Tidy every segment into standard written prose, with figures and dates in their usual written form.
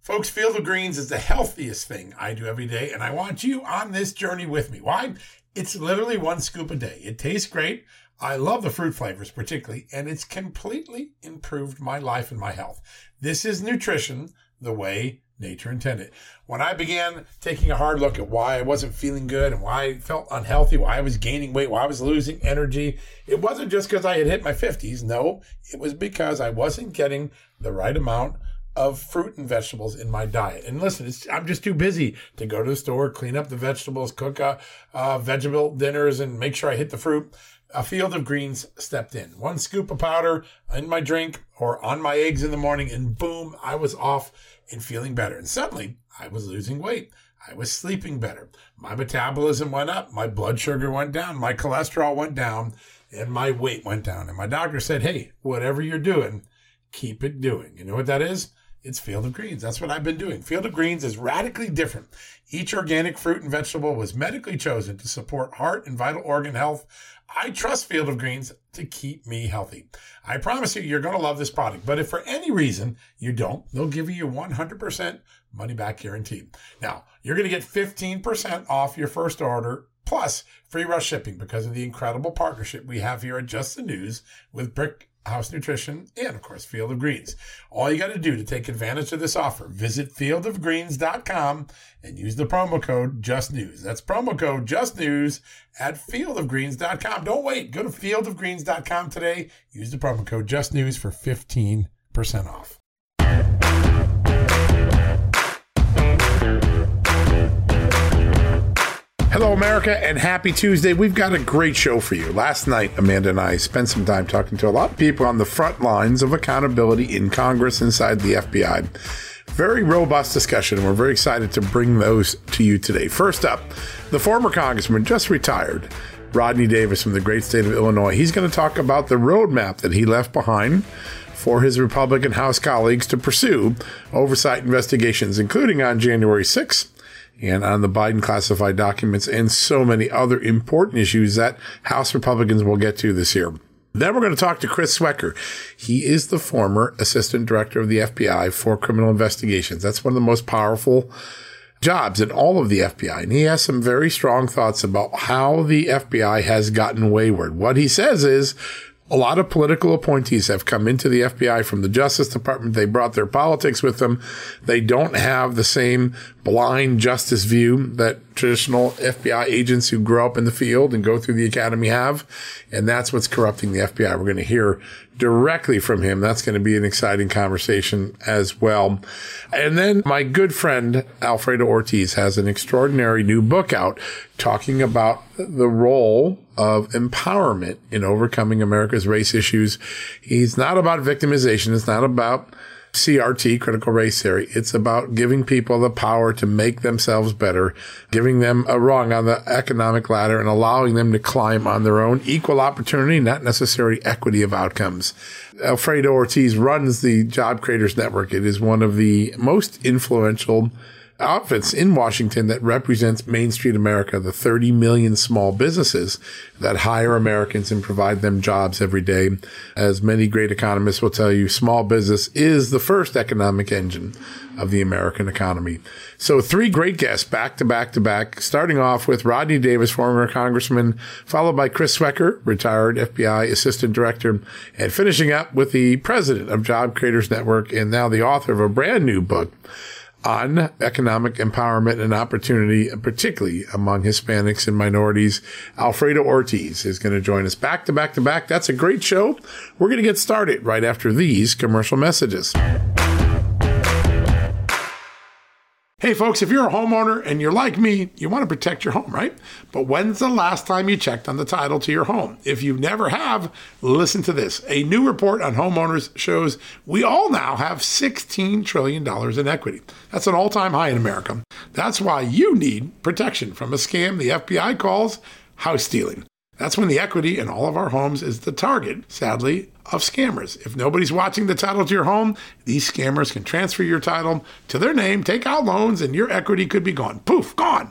Folks, Field of Greens is the healthiest thing I do every day, and I want you on this journey with me. Why? It's literally one scoop a day. It tastes great. I love the fruit flavors particularly, and it's completely improved my life and my health. This is nutrition the way nature intended. When I began taking a hard look at why I wasn't feeling good and why I felt unhealthy, why I was gaining weight, why I was losing energy, it wasn't just because I had hit my 50s. No, it was because I wasn't getting the right amount of fruit and vegetables in my diet. And listen, I'm just too busy to go to the store, clean up the vegetables, cook vegetable dinners, and make sure I hit the fruit. A Field of Greens stepped in. One scoop of powder in my drink or on my eggs in the morning, and boom, I was off and feeling better. And suddenly, I was losing weight. I was sleeping better. My metabolism went up. My blood sugar went down. My cholesterol went down. And my weight went down. And my doctor said, hey, whatever you're doing, keep it doing. You know what that is? It's Field of Greens. That's what I've been doing. Field of Greens is radically different. Each organic fruit and vegetable was medically chosen to support heart and vital organ health. I trust Field of Greens to keep me healthy. I promise you, you're going to love this product. But if for any reason you don't, they'll give you 100% money back guarantee. Now, you're going to get 15% off your first order plus free rush shipping because of the incredible partnership we have here at Just the News with Brick House Nutrition and, of course, Field of Greens. All you got to do to take advantage of this offer, visit fieldofgreens.com and use the promo code JustNews. That's promo code JustNews at fieldofgreens.com. Don't wait. Go to fieldofgreens.com today. Use the promo code JustNews for 15% off. Hello, America, and happy Tuesday. We've got a great show for you. Last night, Amanda and I spent some time talking to a lot of people on the front lines of accountability in Congress inside the FBI. Very robust discussion, and we're very excited to bring those to you today. First up, the former congressman just retired, Rodney Davis from the great state of Illinois. He's going to talk about the roadmap that he left behind for his Republican House colleagues to pursue oversight investigations, including on January 6th. And on the Biden classified documents and so many other important issues that House Republicans will get to this year. Then we're going to talk to Chris Swecker. He is the former assistant director of the FBI for criminal investigations. That's one of the most powerful jobs in all of the FBI. And he has some very strong thoughts about how the FBI has gotten wayward. What he says is, a lot of political appointees have come into the FBI from the Justice Department. They brought their politics with them. They don't have the same blind justice view that traditional FBI agents who grow up in the field and go through the academy have. And that's what's corrupting the FBI. We're going to hear directly from him. That's going to be an exciting conversation as well. And then my good friend, Alfredo Ortiz, has an extraordinary new book out talking about the role of empowerment in overcoming America's race issues. He's not about victimization. It's not about CRT, critical race theory. It's about giving people the power to make themselves better, giving them a rung on the economic ladder and allowing them to climb on their own. Equal opportunity, not necessarily equity of outcomes. Alfredo Ortiz runs the Job Creators Network. It is one of the most influential outfits in Washington that represents Main Street America, the 30 million small businesses that hire Americans and provide them jobs every day. As many great economists will tell you, small business is the first economic engine of the American economy. So 3 great guests back to back to back, starting off with Rodney Davis, former congressman, followed by Chris Swecker, retired FBI assistant director, and finishing up with the president of Job Creators Network and now the author of a brand new book on economic empowerment and opportunity, particularly among Hispanics and minorities. Alfredo Ortiz is going to join us back to back to back. That's a great show. We're going to get started right after these commercial messages. Hey folks, if you're a homeowner and you're like me, you want to protect your home, right? But when's the last time you checked on the title to your home? If you never have, listen to this. A new report on homeowners shows we all now have $16 trillion in equity. That's an all-time high in America. That's why you need protection from a scam the FBI calls house stealing. That's when the equity in all of our homes is the target, sadly, of scammers. If nobody's watching the title to your home, these scammers can transfer your title to their name, take out loans, and your equity could be gone. Poof, gone.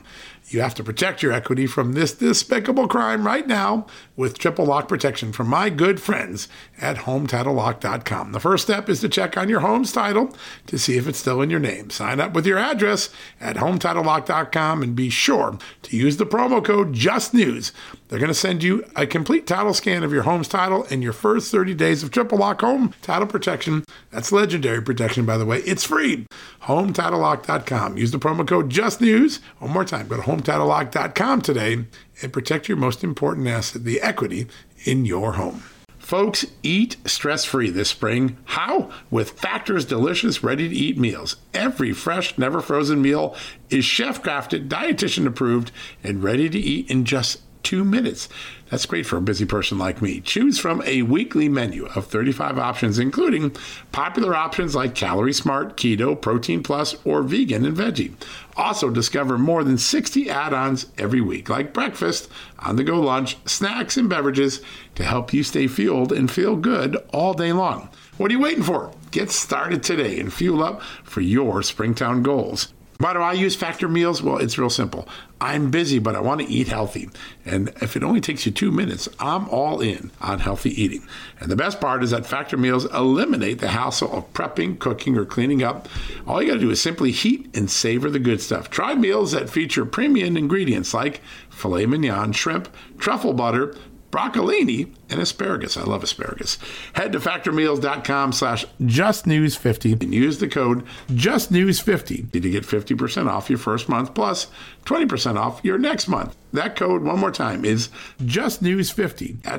You have to protect your equity from this despicable crime right now with triple lock protection from my good friends at HomeTitleLock.com. The first step is to check on your home's title to see if it's still in your name. Sign up with your address at HomeTitleLock.com and be sure to use the promo code JUSTNEWS. They're going to send you a complete title scan of your home's title and your first 30 days of triple lock home title protection. That's legendary protection, by the way. It's free. HomeTitleLock.com. Use the promo code JUSTNEWS. One more time, go to HomeTitleLock.com today and protect your most important asset, the equity in your home. Folks, eat stress-free this spring. How? With Factor's delicious, ready-to-eat meals. Every fresh, never-frozen meal is chef-crafted, dietitian-approved, and ready to eat in just 2 minutes. That's great for a busy person like me. Choose from a weekly menu of 35 options, including popular options like Calorie Smart, Keto, Protein Plus, or Vegan and Veggie. Also, discover more than 60 add-ons every week, like breakfast, on-the-go lunch, snacks, and beverages to help you stay fueled and feel good all day long. What are you waiting for? Get started today and fuel up for your Springtown goals. Why do I use Factor meals? Well, it's real simple. I'm busy, but I want to eat healthy. And if it only takes you 2 minutes, I'm all in on healthy eating. And the best part is that Factor meals eliminate the hassle of prepping, cooking, or cleaning up. All you got to do is simply heat and savor the good stuff. Try meals that feature premium ingredients like filet mignon, shrimp, truffle butter, broccolini, and asparagus. I love asparagus. Head to factormeals.com/justnews50 and use the code justnews50 to get 50% off your first month plus 20% off your next month. That code, one more time, is justnews50 at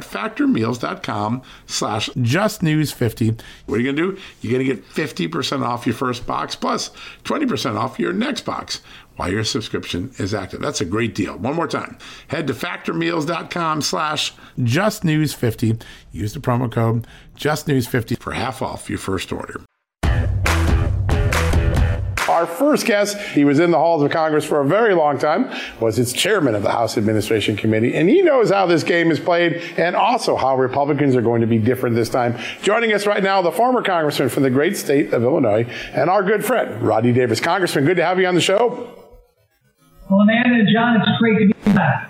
factormeals.com/justnews50. What are you going to do? You're going to get 50% off your first box plus 20% off your next box while your subscription is active. That's a great deal. One more time. Head to factormeals.com/justnews50. Use the promo code JUSTNEWS50 for half off your first order. Our first guest, he was in the halls of Congress for a very long time, was its chairman of the House Administration Committee, and he knows how this game is played and also how Republicans are going to be different this time. Joining us right now, the former congressman from the great state of Illinois and our good friend, Rodney Davis. Congressman, good to have you on the show. Well, Amanda and John, it's great to be back.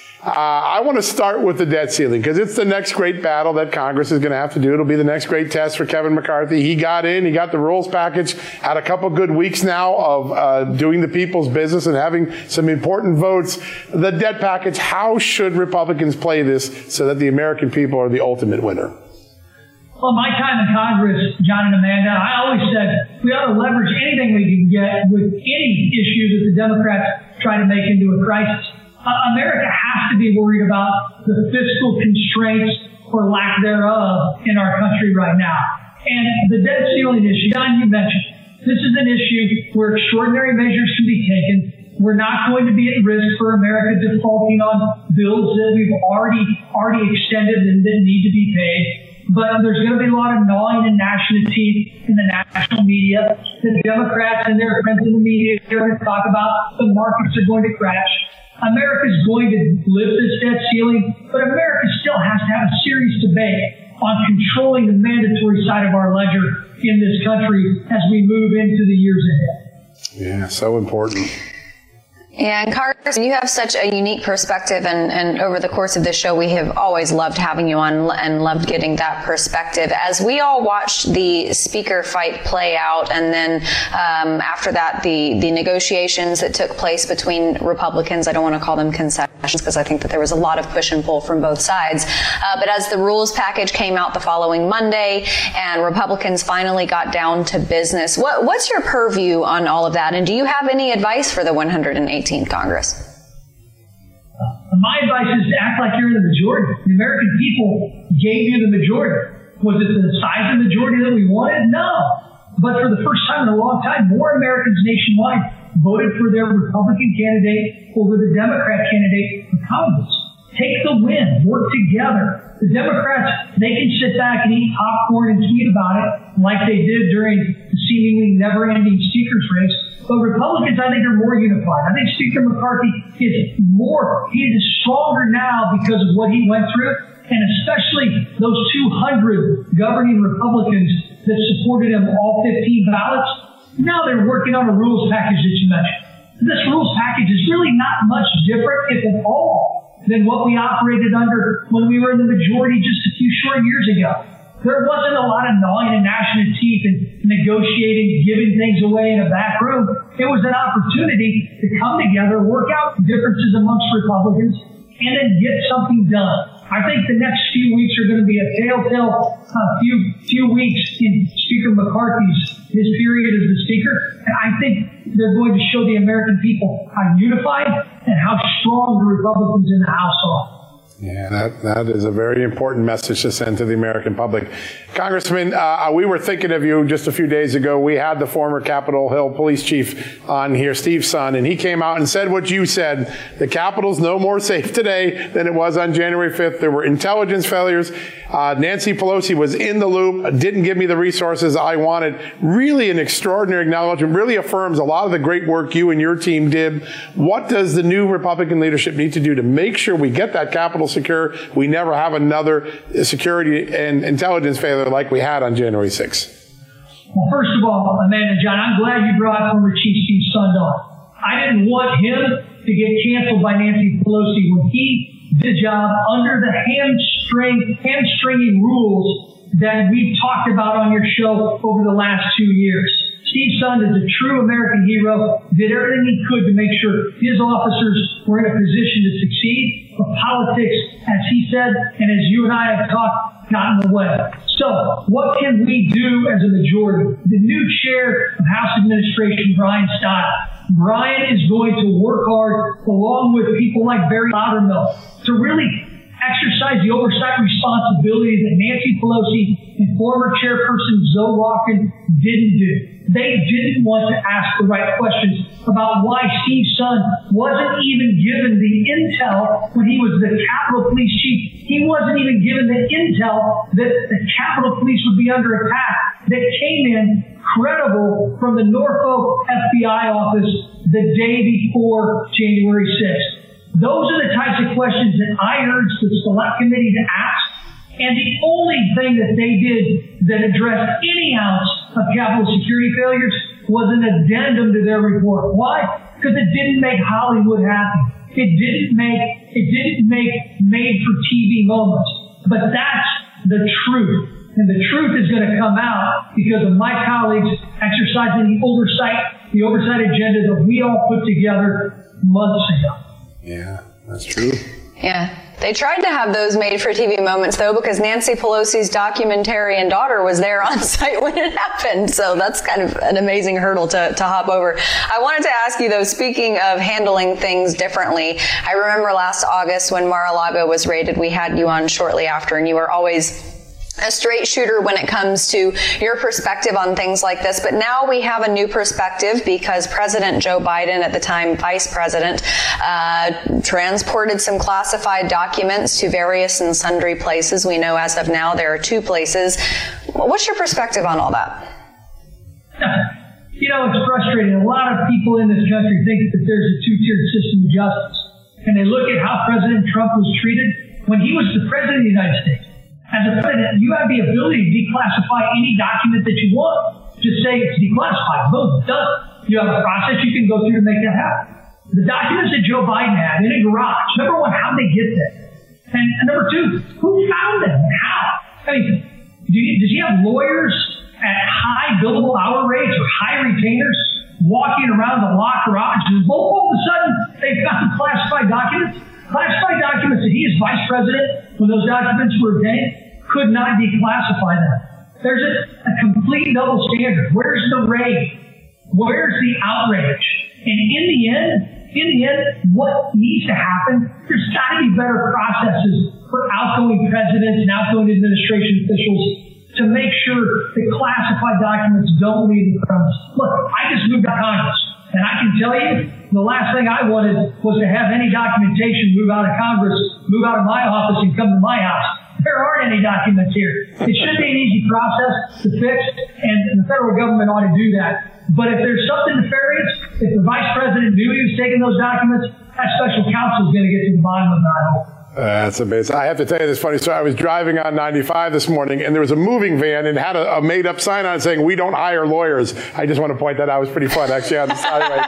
I want to start with the debt ceiling because it's the next great battle that Congress is going to have to do. It'll be the next great test for Kevin McCarthy. He got the rules package, had a couple good weeks now of doing the people's business and having some important votes. The debt package, how should Republicans play this so that the American people are the ultimate winner? Well, my time in Congress, John and Amanda, I always said we ought to leverage anything we can get with any issues that the Democrats try to make into a crisis. America has to be worried about the fiscal constraints or lack thereof in our country right now. And the debt ceiling issue, John, you mentioned, this is an issue where extraordinary measures can be taken. We're not going to be at risk for America defaulting on bills that we've already extended and that need to be paid. But there's going to be a lot of gnawing and gnashing of teeth in the national media. The Democrats and their friends in the media are going to talk about the markets are going to crash. America's going to lift this debt ceiling, but America still has to have a serious debate on controlling the mandatory side of our ledger in this country as we move into the years ahead. Yeah, so important. And Congressman, you have such a unique perspective, and over the course of this show, we have always loved having you on and loved getting that perspective. As we all watched the speaker fight play out, and then after that, the negotiations that took place between Republicans, I don't want to call them concessions because I think that there was a lot of push and pull from both sides. But as the rules package came out the following Monday, and Republicans finally got down to business, what's your purview on all of that? And do you have any advice for the 118th Congress? My advice is to act like you're in the majority. The American people gave you the majority. Was it the size of the majority that we wanted? No. But for the first time in a long time, more Americans nationwide voted for their Republican candidate over the Democrat candidate for Congress. Take the win. Work together. The Democrats, they can sit back and eat popcorn and tweet about it like they did during the seemingly never-ending speaker's race. But Republicans, I think, are more unified. I think Speaker McCarthy he is stronger now because of what he went through, and especially those 200 governing Republicans that supported him all 15 ballots. Now they're working on a rules package that you mentioned. This rules package is really not much different, if at all, than what we operated under when we were in the majority just a few short years ago. There wasn't a lot of gnawing and gnashing of teeth and negotiating, giving things away in a back room. It was an opportunity to come together, work out differences amongst Republicans, and then get something done. I think the next few weeks are going to be a telltale few weeks in Speaker McCarthy's his period as the Speaker. And I think they're going to show the American people how unified and how strong the Republicans in the House are. Yeah, that is a very important message to send to the American public. Congressman, we were thinking of you just a few days ago. We had the former Capitol Hill police chief on here, Steve Sund, and he came out and said what you said. The Capitol's no more safe today than it was on January 5th. There were intelligence failures. Nancy Pelosi was in the loop, didn't give me the resources I wanted. Really an extraordinary acknowledgement, really affirms a lot of the great work you and your team did. What does the new Republican leadership need to do to make sure we get that Capitol secure, we never have another security and intelligence failure like we had on January 6th? Well, first of all, Amanda and John, I'm glad you brought former Chief Steve Sund on. I didn't want him to get canceled by Nancy Pelosi when he did the job under the hamstringing rules that we've talked about on your show over the last 2 years. Steve Sund is a true American hero, did everything he could to make sure his officers were in a position to succeed. But politics, as he said, and as you and I have talked, got in the way. So what can we do as a majority? The new chair of House Administration, Brian Stott. Brian is going to work hard along with people like Barry Loudermilk to really exercise the oversight responsibility that Nancy Pelosi and former chairperson Zoe Lofgren didn't do. They didn't want to ask the right questions about why Steve Sund wasn't even given the intel when he was the Capitol Police chief. He wasn't even given the intel that the Capitol Police would be under attack that came in credible from the Norfolk FBI office the day before January 6th. Those are the types of questions that I urged the Select Committee to ask. And the only thing that they did that addressed any ounce of Capitol security failures was an addendum to their report. Why? Because it didn't make Hollywood happy. It didn't make made-for-TV moments. But that's the truth. And the truth is going to come out because of my colleagues exercising the oversight agenda that we all put together months ago. Yeah, that's true. Yeah. They tried to have those made-for-TV moments, though, because Nancy Pelosi's documentarian daughter was there on site when it happened. So that's kind of an amazing hurdle to hop over. I wanted to ask you, though, speaking of handling things differently, I remember last August when Mar-a-Lago was raided, we had you on shortly after, and you were always a straight shooter when it comes to your perspective on things like this. But now we have a new perspective because President Joe Biden, at the time Vice President, transported some classified documents to various and sundry places. We know as of now there are 2 places. What's your perspective on all that? You know, it's frustrating. A lot of people in this country think that there's a 2-tiered system of justice. And they look at how President Trump was treated when he was the President of the United States. As a president, you have the ability to declassify any document that you want. Just say it's declassified. Boom, done. You have a process you can go through to make that happen. The documents that Joe Biden had in a garage, number one, how'd they get there? And number 2, who found them and how? I mean, does he have lawyers at high billable hour rates or high retainers walking around the locked garage and all of a sudden they found classified documents? Classified documents that he as vice president, when those documents were obtained, could not declassify them. There's a complete double standard. Where's the raid? Where's the outrage? And in the end, what needs to happen, there's got to be better processes for outgoing presidents and outgoing administration officials to make sure that classified documents don't leave the premise. Look, I just moved to Congress. And I can tell you, the last thing I wanted was to have any documentation move out of Congress, move out of my office and come to my house. There aren't any documents here. It should be an easy process to fix, and the federal government ought to do that. But if there's something nefarious, if the vice president knew he was taking those documents, that special counsel is going to get to the bottom of that hole. That's amazing. I have to tell you this funny story. I was driving on 95 this morning, and there was a moving van and had a made-up sign on it saying, "We don't hire lawyers." I just want to point that out. It was pretty fun, actually, on the highway.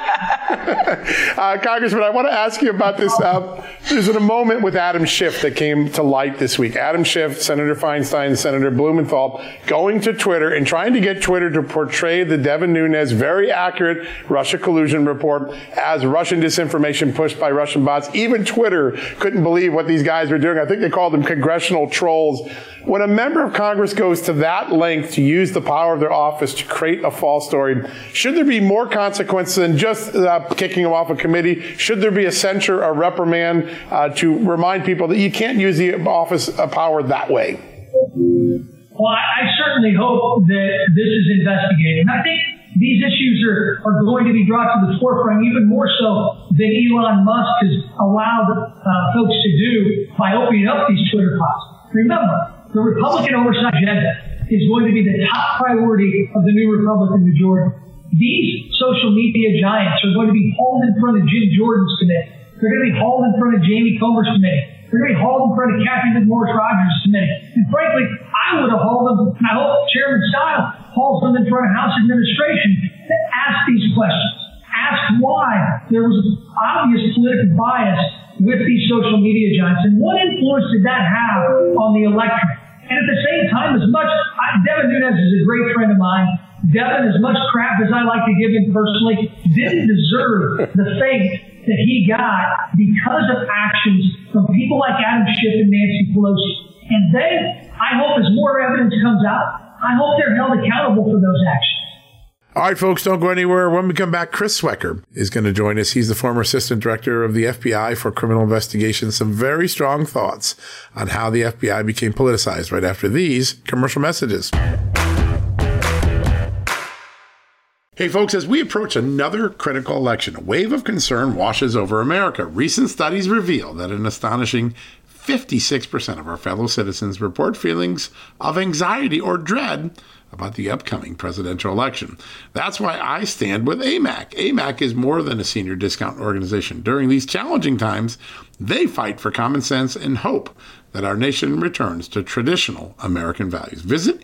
Congressman, I want to ask you about this. There's a moment with Adam Schiff that came to light this week. Adam Schiff, Senator Feinstein, Senator Blumenthal going to Twitter and trying to get Twitter to portray the Devin Nunes very accurate Russia collusion report as Russian disinformation pushed by Russian bots. Even Twitter couldn't believe what these guys were doing. I think they called them congressional trolls. When a member of Congress goes to that length to use the power of their office to create a false story, should there be more consequences than just kicking them off a committee? Should there be a censure, a reprimand to remind people that you can't use the office of power that way? Well, I certainly hope that this is investigated. And I think these issues are going to be brought to the forefront even more so than Elon Musk has allowed folks to do by opening up these Twitter pods. Remember, the Republican oversight agenda is going to be the top priority of the new Republican majority. These social media giants are going to be hauled in front of Jim Jordan's committee. They're going to be hauled in front of Jamie Comer's committee. They're going to be hauled in front of Kathy McMorris Rogers' committee. And frankly, I would have hauled them, and I hope Chairman Stiles hauls them in front of House administration to ask these questions. Ask why there was an obvious political bias with these social media giants, and what influence did that have on the electorate? And at the same time, Devin Nunes is a great friend of mine. Devin, as much crap as I like to give him personally, didn't deserve the fate that he got because of actions from people like Adam Schiff and Nancy Pelosi. And they, I hope as more evidence comes out, I hope they're held accountable for those actions. All right, folks, don't go anywhere. When we come back, Chris Swecker is going to join us. He's the former assistant director of the FBI for criminal investigations. Some very strong thoughts on how the FBI became politicized right after these commercial messages. Hey, folks, as we approach another critical election, a wave of concern washes over America. Recent studies reveal that an astonishing 56% of our fellow citizens report feelings of anxiety or dread about the upcoming presidential election. That's why I stand with AMAC. AMAC is more than a senior discount organization. During these challenging times, they fight for common sense and hope that our nation returns to traditional American values. Visit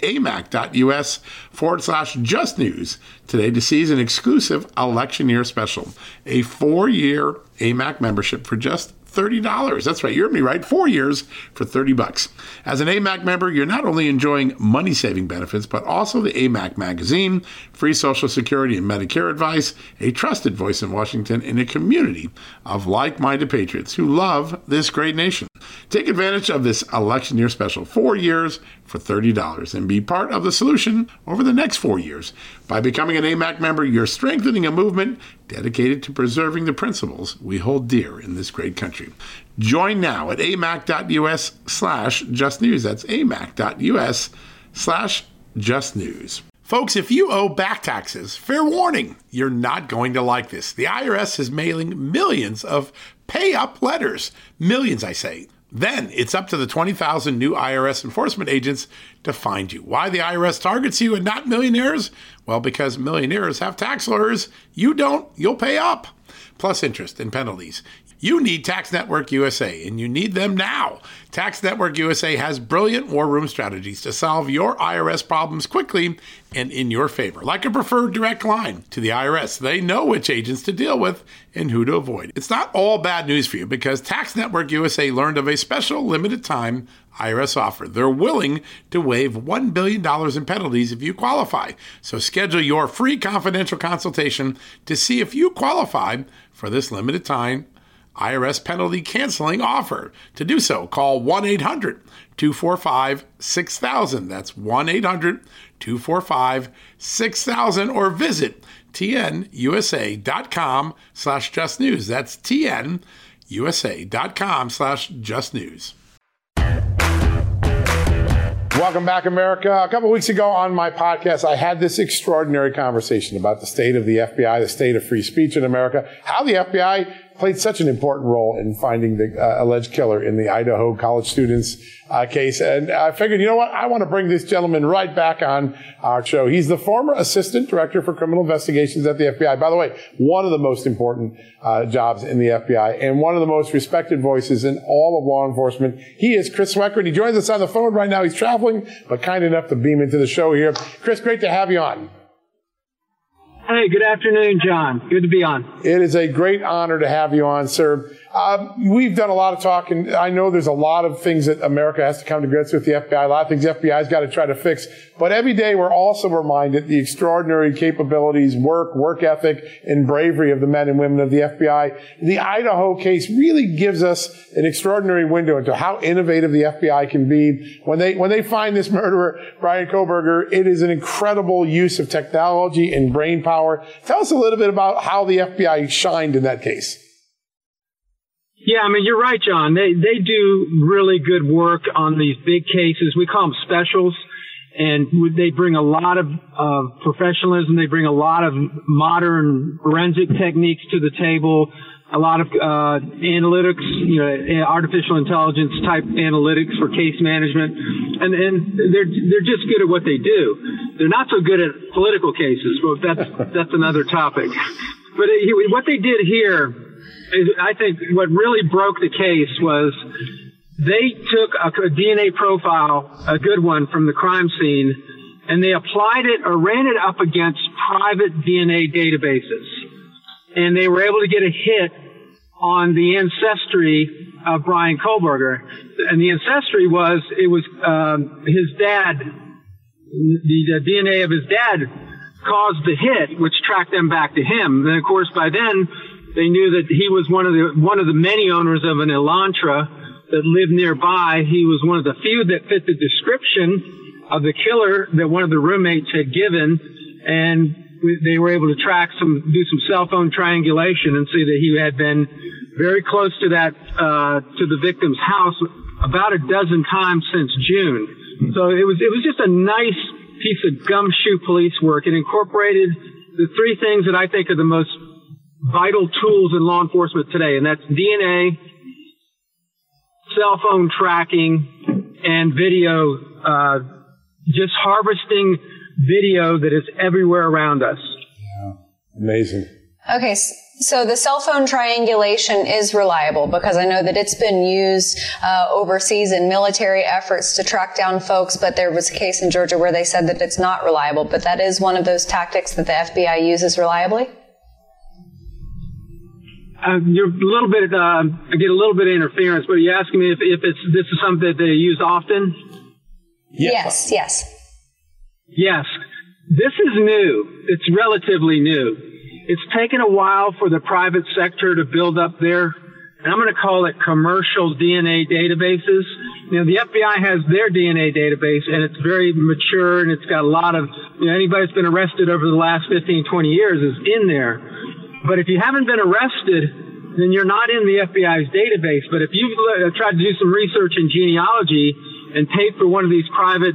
amac.us/justnews today to seize an exclusive election year special, a 4-year AMAC membership for just $30. That's right. You heard me right. 4 years for $30. As an AMAC member, you're not only enjoying money-saving benefits, but also the AMAC magazine, free Social Security and Medicare advice, a trusted voice in Washington, and a community of like-minded patriots who love this great nation. Take advantage of this election year special, 4 years for $30, and be part of the solution over the next 4 years. By becoming an AMAC member, you're strengthening a movement dedicated to preserving the principles we hold dear in this great country. Join now at amac.us/justnews. That's amac.us/justnews. Folks, if you owe back taxes, fair warning, you're not going to like this. The IRS is mailing millions of pay-up letters. Millions, I say. Then it's up to the 20,000 new IRS enforcement agents to find you. Why the IRS targets you and not millionaires? Well, because millionaires have tax lawyers. You don't, you'll pay up. Plus interest and penalties. You need Tax Network USA, and you need them now. Tax Network USA has brilliant war room strategies to solve your IRS problems quickly and in your favor. Like a preferred direct line to the IRS. They know which agents to deal with and who to avoid. It's not all bad news for you because Tax Network USA learned of a special limited time IRS offer. They're willing to waive $1 billion in penalties if you qualify. So schedule your free confidential consultation to see if you qualify for this limited time IRS penalty canceling offer. To do so, call 1-800-245-6000. That's 1-800-245-6000 or visit tnusa.com/justnews. That's tnusa.com/justnews. Welcome back, America. A couple of weeks ago on my podcast, I had this extraordinary conversation about the state of the FBI, the state of free speech in America, how the FBI played such an important role in finding the alleged killer in the Idaho college students case. And I figured, you know what? I want to bring this gentleman right back on our show. He's the former assistant director for criminal investigations at the FBI. By the way, one of the most important jobs in the FBI and one of the most respected voices in all of law enforcement. He is Chris Swecker, and he joins us on the phone right now. He's traveling, but kind enough to beam into the show here. Chris, great to have you on. Hey, good afternoon, John. Good to be on. It is a great honor to have you on, sir. We've done a lot of talking. I know there's a lot of things that America has to come to grips with the FBI, a lot of things the FBI's got to try to fix. But every day we're also reminded the extraordinary capabilities, work ethic, and bravery of the men and women of the FBI. The Idaho case really gives us an extraordinary window into how innovative the FBI can be. When they find this murderer, Bryan Kohberger, it is an incredible use of technology and brain power. Tell us a little bit about how the FBI shined in that case. Yeah, I mean, you're right, John. They do really good work on these big cases. We call them specials, and they bring a lot of professionalism. They bring a lot of modern forensic techniques to the table, a lot of analytics, artificial intelligence type analytics for case management, and they're just good at what they do. They're not so good at political cases, but that's another topic. But what they did here, I think what really broke the case was they took a DNA profile, a good one from the crime scene, and they applied it or ran it up against private DNA databases. And they were able to get a hit on the ancestry of Bryan Kohberger. And the ancestry was his dad, the DNA of his dad caused the hit, which tracked them back to him. And of course, by then, they knew that he was one of the many owners of an Elantra that lived nearby. He was one of the few that fit the description of the killer that one of the roommates had given, and they were able to do some cell phone triangulation and see that he had been very close to to the victim's house about a dozen times since June. So it was just a nice piece of gumshoe police work. It incorporated the three things that I think are the most vital tools in law enforcement today, and that's DNA, cell phone tracking, and video, just harvesting video that is everywhere around us. Yeah, amazing. Okay, so the cell phone triangulation is reliable because I know that it's been used overseas in military efforts to track down folks, but there was a case in Georgia where they said that it's not reliable, but that is one of those tactics that the FBI uses reliably? You're a little bit, I get a little bit of interference, but are you asking me if this is something that they use often? Yes. Yes. This is new. It's relatively new. It's taken a while for the private sector to build up their, and I'm going to call it commercial DNA databases. The FBI has their DNA database, and it's very mature, and it's got a lot of, anybody that's been arrested over the last 15, 20 years is in there. But if you haven't been arrested, then you're not in the FBI's database. But if you've tried to do some research in genealogy and paid for one of these private,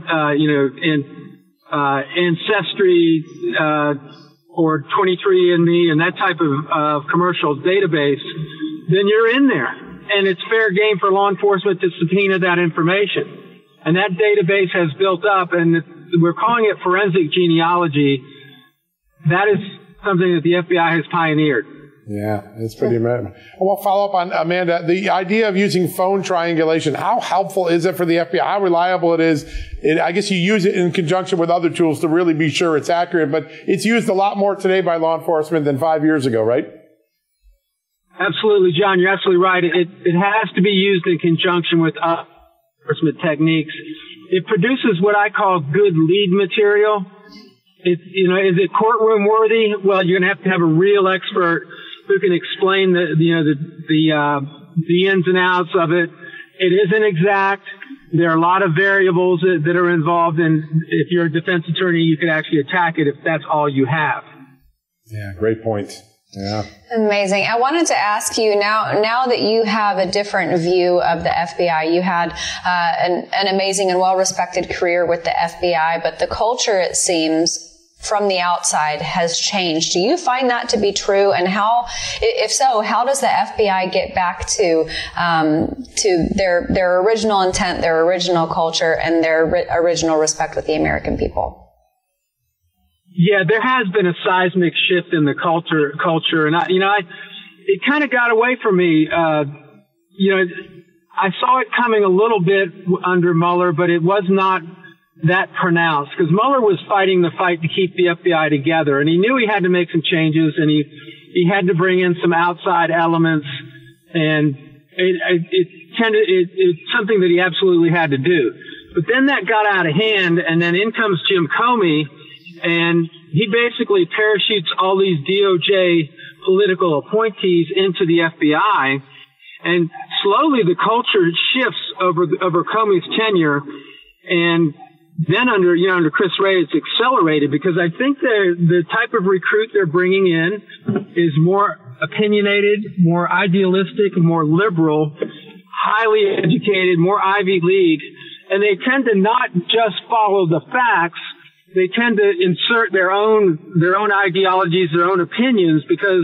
Ancestry or 23andMe and that type of commercial database, then you're in there. And it's fair game for law enforcement to subpoena that information. And that database has built up, and we're calling it forensic genealogy. That is something that the FBI has pioneered. Yeah, it's pretty amazing. I want to follow up on Amanda. The idea of using phone triangulation, how helpful is it for the FBI? How reliable it is? I guess you use it in conjunction with other tools to really be sure it's accurate, but it's used a lot more today by law enforcement than 5 years ago, right? Absolutely, John. You're absolutely right. It has to be used in conjunction with enforcement techniques. It produces what I call good lead material. Is it courtroom worthy? Well, you're going to have a real expert who can explain the ins and outs of it. It isn't exact. There are a lot of variables that are involved, and if you're a defense attorney, you can actually attack it if that's all you have. Yeah, great point. Yeah. Amazing. I wanted to ask you now that you have a different view of the FBI, you had an amazing and well-respected career with the FBI, but the culture, it seems, from the outside has changed. Do you find that to be true? And if so, how does the FBI get back to their original intent, their original culture, and their original respect with the American people? Yeah, there has been a seismic shift in the culture, and it kind of got away from me. I saw it coming a little bit under Mueller, but it was not that pronounced, because Mueller was fighting the fight to keep the FBI together, and he knew he had to make some changes, and he had to bring in some outside elements, and it's something that he absolutely had to do. But then that got out of hand, and then in comes Jim Comey, and he basically parachutes all these DOJ political appointees into the FBI, and slowly the culture shifts over Comey's tenure, and then under Chris Wray, it's accelerated, because I think the type of recruit they're bringing in is more opinionated, more idealistic, more liberal, highly educated, more Ivy League, and they tend to not just follow the facts. They tend to insert their own ideologies, their own opinions, because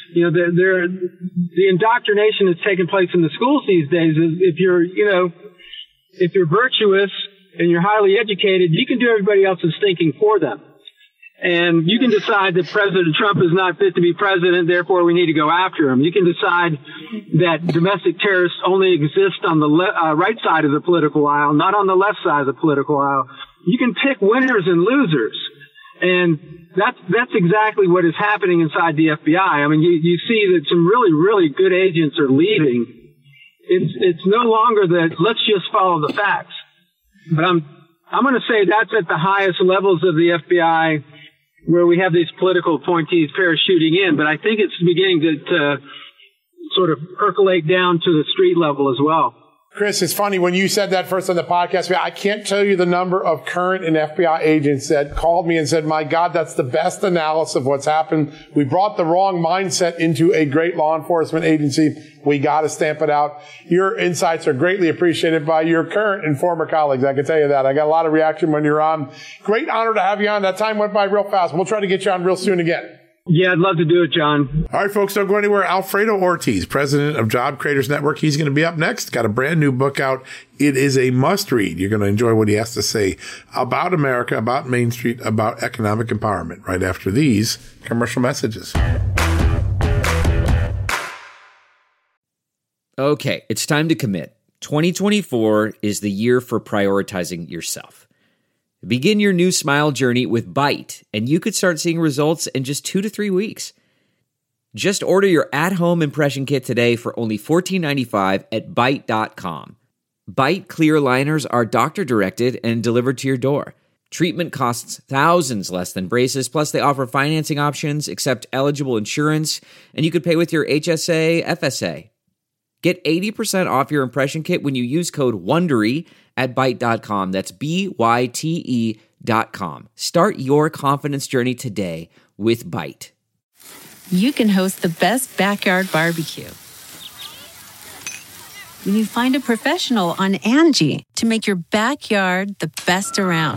the indoctrination that's taking place in the schools these days is if you're virtuous and you're highly educated, you can do everybody else's thinking for them. And you can decide that President Trump is not fit to be president, therefore we need to go after him. You can decide that domestic terrorists only exist on the right side of the political aisle, not on the left side of the political aisle. You can pick winners and losers. And that's exactly what is happening inside the FBI. I mean, you see that some really, really good agents are leaving. It's no longer that let's just follow the facts. But I'm going to say that's at the highest levels of the FBI where we have these political appointees parachuting in. But I think it's beginning to sort of percolate down to the street level as well. Chris, it's funny when you said that first on the podcast, I can't tell you the number of current and FBI agents that called me and said, my God, that's the best analysis of what's happened. We brought the wrong mindset into a great law enforcement agency. We got to stamp it out. Your insights are greatly appreciated by your current and former colleagues. I can tell you that. I got a lot of reaction when you're on. Great honor to have you on. That time went by real fast. We'll try to get you on real soon again. Yeah, I'd love to do it, John. All right, folks, don't go anywhere. Alfredo Ortiz, president of Job Creators Network. He's going to be up next. Got a brand new book out. It is a must read. You're going to enjoy what he has to say about America, about Main Street, about economic empowerment right after these commercial messages. Okay, it's time to commit. 2024 is the year for prioritizing yourself. Begin your new smile journey with Byte, and you could start seeing results in just 2 to 3 weeks. Just order your at-home impression kit today for only $14.95 at Byte.com. Byte clear liners are doctor-directed and delivered to your door. Treatment costs thousands less than braces, plus they offer financing options, accept eligible insurance, and you could pay with your HSA, FSA. Get 80% off your impression kit when you use code WONDERY at Byte.com. That's BYTE.com. Start your confidence journey today with Byte. You can host the best backyard barbecue when you find a professional on Angie to make your backyard the best around.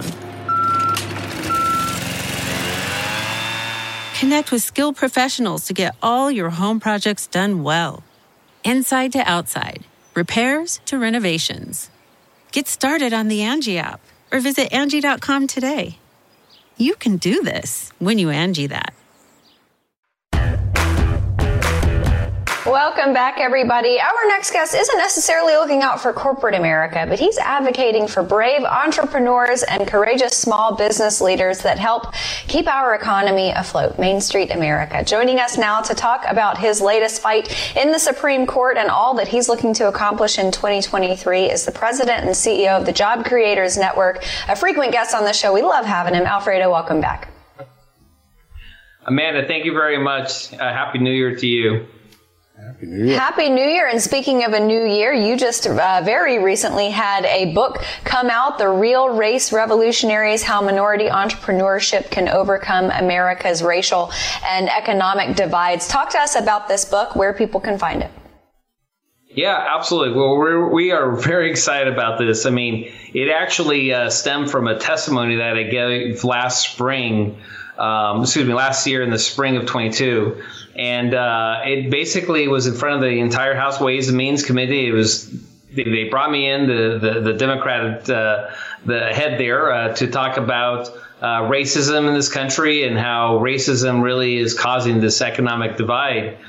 Connect with skilled professionals to get all your home projects done well. Inside to outside, repairs to renovations. Get started on the Angie app or visit Angie.com today. You can do this when you Angie that. Welcome back, everybody. Our next guest isn't necessarily looking out for corporate America, but he's advocating for brave entrepreneurs and courageous small business leaders that help keep our economy afloat. Main Street America. Joining us now to talk about his latest fight in the Supreme Court and all that he's looking to accomplish in 2023 is the president and CEO of the Job Creators Network, a frequent guest on the show. We love having him. Alfredo, welcome back. Amanda, thank you very much. Happy New Year to you. Happy New Year. Happy New Year. And speaking of a new year, you just very recently had a book come out, The Real Race Revolutionaries, How Minority Entrepreneurship Can Overcome America's Racial and Economic Divides. Talk to us about this book, where people can find it. Yeah, absolutely. Well, we are very excited about this. I mean, it actually stemmed from a testimony that I gave last year in the spring of 22. And it basically was in front of the entire House Ways and Means Committee. They brought me in, the Democrat, the head there, to talk about racism in this country and how racism really is causing this economic divide.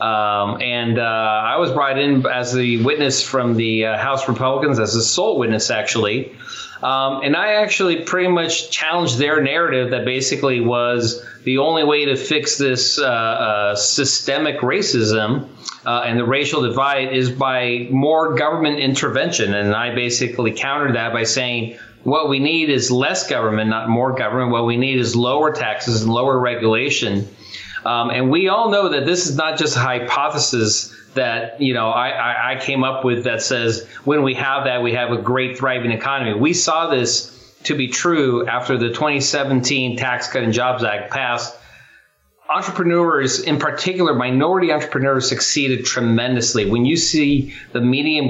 I was brought in as the witness from the House Republicans, as a sole witness, actually. And I actually pretty much challenged their narrative that basically was the only way to fix this systemic racism and the racial divide is by more government intervention. And I basically countered that by saying, what we need is less government, not more government. What we need is lower taxes and lower regulation. And we all know that this is not just a hypothesis that, I came up with that says when we have that, we have a great thriving economy. We saw this to be true after the 2017 Tax Cut and Jobs Act passed. Entrepreneurs, in particular, minority entrepreneurs, succeeded tremendously. When you see the medium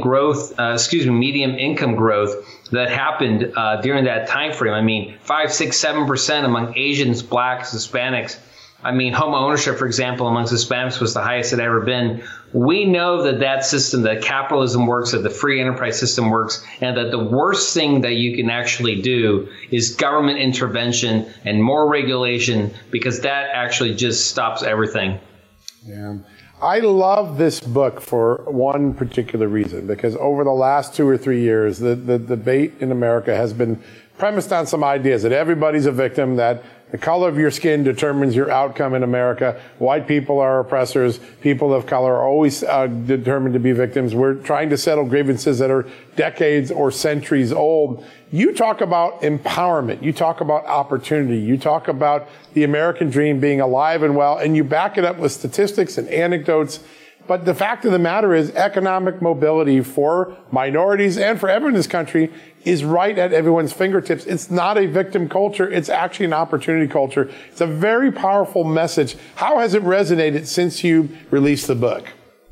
income growth that happened during that time frame, I mean, 5, 6, 7% among Asians, Blacks, Hispanics. I mean, home ownership, for example, amongst Hispanics was the highest it had ever been. We know that system, that capitalism works, that the free enterprise system works, and that the worst thing that you can actually do is government intervention and more regulation, because that actually just stops everything. Yeah. I love this book for one particular reason, because over the last 2 or 3 years, the debate in America has been premised on some ideas that everybody's a victim, that the color of your skin determines your outcome in America. White people are oppressors. People of color are always determined to be victims. We're trying to settle grievances that are decades or centuries old. You talk about empowerment. You talk about opportunity. You talk about the American dream being alive and well, and you back it up with statistics and anecdotes. But the fact of the matter is economic mobility for minorities and for everyone in this country is right at everyone's fingertips. It's not a victim culture. It's actually an opportunity culture. It's a very powerful message. How has it resonated since you released the book?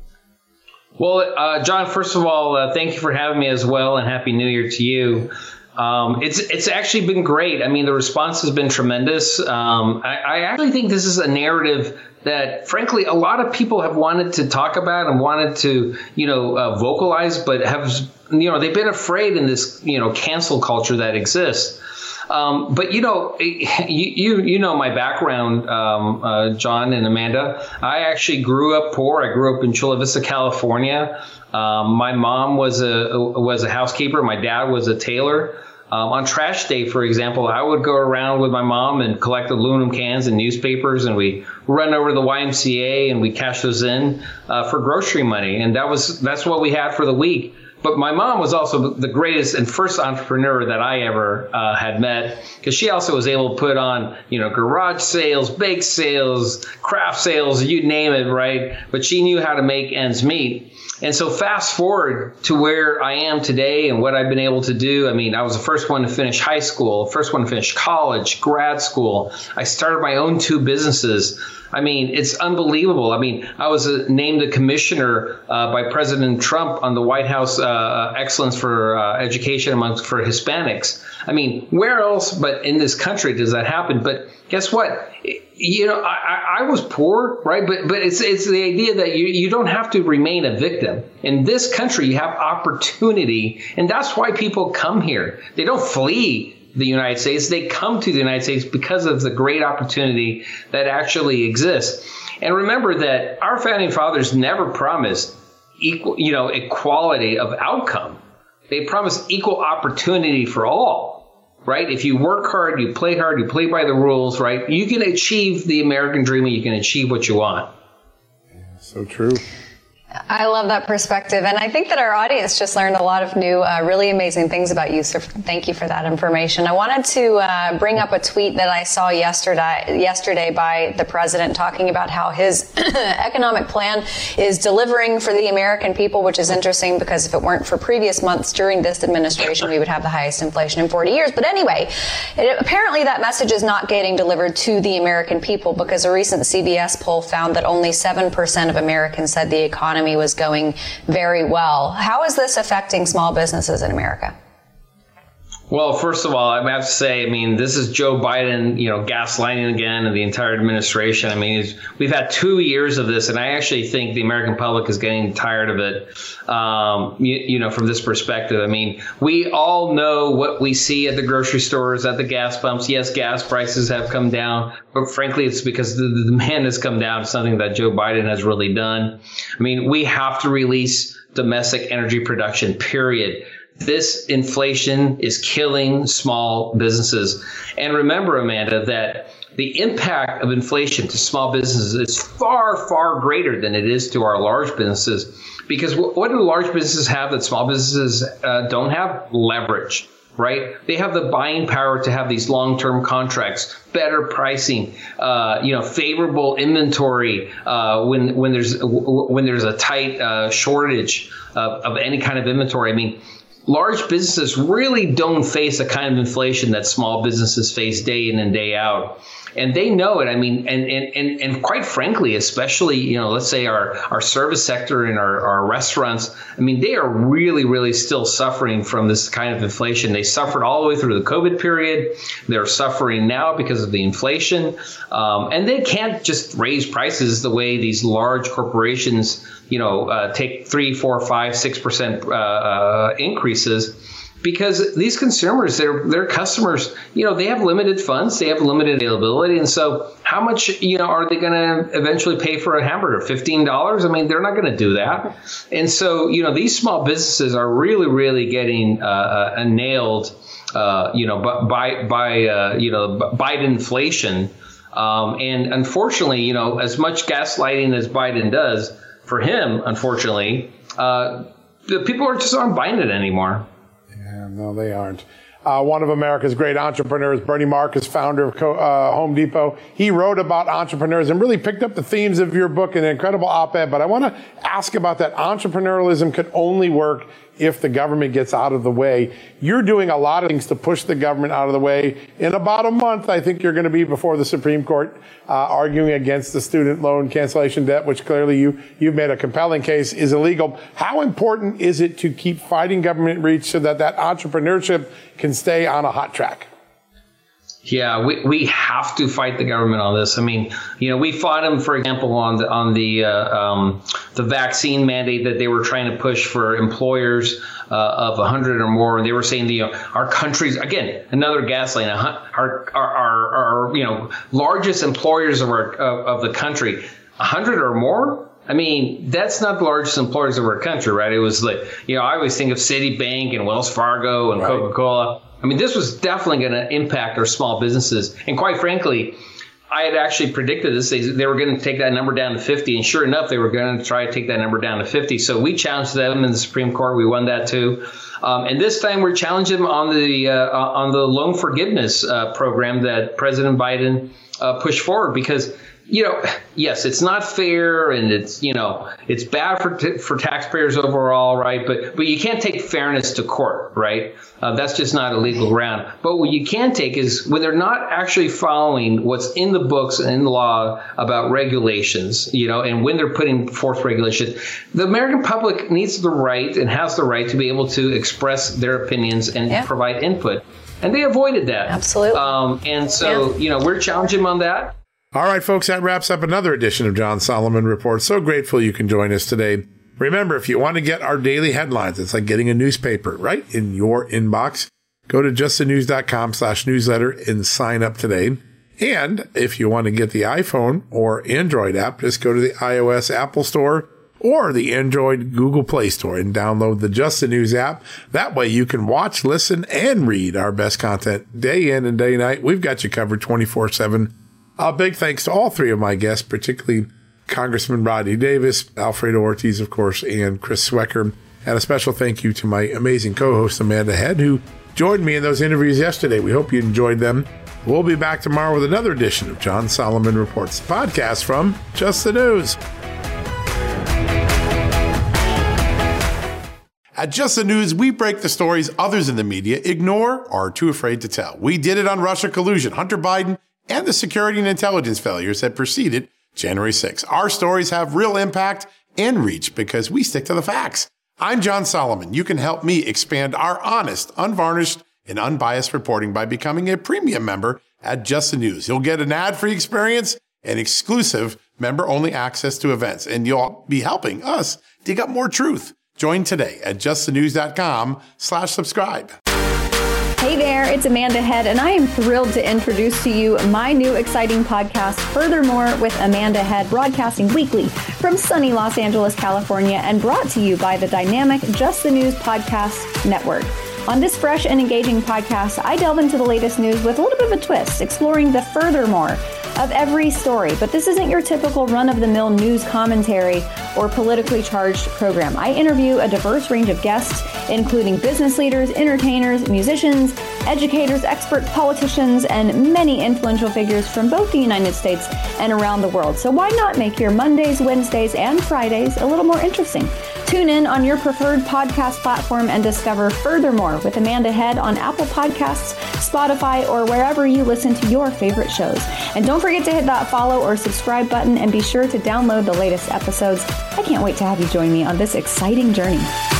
Well, John, first of all, thank you for having me as well, and Happy New Year to you. It's actually been great. I mean, the response has been tremendous. I actually think this is a narrative that, frankly, a lot of people have wanted to talk about and wanted to, vocalize, but have, they've been afraid in this, cancel culture that exists. But you know my background, John and Amanda. I actually grew up poor. I grew up in Chula Vista, California. My mom was a housekeeper. My dad was a tailor. On trash day, for example, I would go around with my mom and collect aluminum cans and newspapers, and we run over to the YMCA and we cash those in for grocery money. And that's what we had for the week. But my mom was also the greatest and first entrepreneur that I ever had met, because she also was able to put on, garage sales, bake sales, craft sales, you name it, right? But she knew how to make ends meet. And so fast forward to where I am today and what I've been able to do. I mean, I was the first one to finish high school, first one to finish college, grad school. I started my own 2 businesses. I mean, it's unbelievable. I mean, I was named a commissioner by President Trump on the White House Excellence for Education for Hispanics. I mean, where else but in this country does that happen? But guess what? I was poor, right? But it's the idea that you don't have to remain a victim. In this country, you have opportunity, and that's why people come here. They don't flee the United States. They come to the United States because of the great opportunity that actually exists. And remember that our founding fathers never promised equality of outcome. They promised equal opportunity for all, right? If you work hard, you play by the rules, right? You can achieve the American dream, and you can achieve what you want. So true. I love that perspective. And I think that our audience just learned a lot of new, really amazing things about you. So thank you for that information. I wanted to bring up a tweet that I saw yesterday by the president talking about how his economic plan is delivering for the American people, which is interesting because if it weren't for previous months during this administration, we would have the highest inflation in 40 years. But anyway, apparently that message is not getting delivered to the American people, because a recent CBS poll found that only 7% of Americans said the economy was going very well. How is this affecting small businesses in America? Well, first of all, I have to say, I mean, this is Joe Biden, gaslighting again, and the entire administration. I mean, we've had 2 years of this, and I actually think the American public is getting tired of it, from this perspective. I mean, we all know what we see at the grocery stores, at the gas pumps. Yes, gas prices have come down, but frankly, it's because the demand has come down, something that Joe Biden has really done. I mean, we have to release domestic energy production, period. This inflation is killing small businesses. And remember, Amanda, that the impact of inflation to small businesses is far, far greater than it is to our large businesses. Because what do large businesses have that small businesses don't have? Leverage, right? They have the buying power to have these long-term contracts, better pricing, favorable inventory when there's a tight shortage of any kind of inventory. I mean, large businesses really don't face the kind of inflation that small businesses face day in and day out. And they know it. I mean, and quite frankly, especially, let's say our service sector and our restaurants, I mean, they are really, really still suffering from this kind of inflation. They suffered all the way through the COVID period. They're suffering now because of the inflation. And they can't just raise prices the way these large corporations, take 3, 4, 5, 6% increases. Because these consumers, their customers, they have limited funds, they have limited availability. And so how much, are they going to eventually pay for a hamburger? $15? I mean, they're not going to do that. And so, these small businesses are really, really getting nailed, by Biden inflation. And unfortunately, as much gaslighting as Biden does for him, unfortunately, the people aren't buying it anymore. No, they aren't. One of America's great entrepreneurs, Bernie Marcus, founder of Home Depot, he wrote about entrepreneurs and really picked up the themes of your book in an incredible op-ed. But I want to ask about that. Entrepreneurialism could only work if the government gets out of the way. You're doing a lot of things to push the government out of the way. In about a month, I think you're going to be before the Supreme Court arguing against the student loan cancellation debt, which clearly you've made a compelling case is illegal. How important is it to keep fighting government reach so that entrepreneurship can stay on a hot track? Yeah, we have to fight the government on this. I mean, we fought them, for example, on the vaccine mandate that they were trying to push for employers of 100 or more. They were saying our country's, again, another gaslight. Our largest employers of the country, 100 or more. I mean, that's not the largest employers of our country, right? It was like, I always think of Citibank and Wells Fargo and Coca-Cola. I mean, this was definitely going to impact our small businesses. And quite frankly, I had actually predicted this. They were going to take that number down to 50. And sure enough, they were going to try to take that number down to 50. So we challenged them in the Supreme Court. We won that too. And this time we're challenging them on the loan forgiveness program that President Biden pushed forward because yes, it's not fair and it's bad for taxpayers overall, right? But you can't take fairness to court, right? That's just not a legal ground. But what you can take is when they're not actually following what's in the books and in the law about regulations, and when they're putting forth regulations, the American public needs the right and has the right to be able to express their opinions and provide input. And they avoided that. Absolutely. And so, we're challenging them on that. All right, folks, that wraps up another edition of John Solomon Report. So grateful you can join us today. Remember, if you want to get our daily headlines, it's like getting a newspaper right in your inbox. Go to justthenews.com/newsletter and sign up today. And if you want to get the iPhone or Android app, just go to the iOS Apple Store or the Android Google Play Store and download the Just the News app. That way you can watch, listen, and read our best content day in and day night. We've got you covered 24/7. A big thanks to all three of my guests, particularly Congressman Rodney Davis, Alfredo Ortiz, of course, and Chris Swecker. And a special thank you to my amazing co-host, Amanda Head, who joined me in those interviews yesterday. We hope you enjoyed them. We'll be back tomorrow with another edition of John Solomon Reports, the podcast from Just the News. At Just the News, we break the stories others in the media ignore or are too afraid to tell. We did it on Russia collusion, Hunter Biden, and the security and intelligence failures that preceded January 6th. Our stories have real impact and reach because we stick to the facts. I'm John Solomon. You can help me expand our honest, unvarnished, and unbiased reporting by becoming a premium member at Just the News. You'll get an ad-free experience and exclusive member-only access to events, and you'll be helping us dig up more truth. Join today at justthenews.com/subscribe. Hey there, it's Amanda Head, and I am thrilled to introduce to you my new exciting podcast, Furthermore with Amanda Head, broadcasting weekly from sunny Los Angeles, California, and brought to you by the dynamic Just the News Podcast Network. On this fresh and engaging podcast, I delve into the latest news with a little bit of a twist, exploring the furthermore of every story. But this isn't your typical run-of-the-mill news commentary or politically charged program. I interview a diverse range of guests, including business leaders, entertainers, musicians, educators, experts, politicians, and many influential figures from both the United States and around the world. So why not make your Mondays, Wednesdays, and Fridays a little more interesting? Tune in on your preferred podcast platform and discover Furthermore with Amanda Head on Apple Podcasts, Spotify, or wherever you listen to your favorite shows. And don't forget to hit that follow or subscribe button and be sure to download the latest episodes. I can't wait to have you join me on this exciting journey.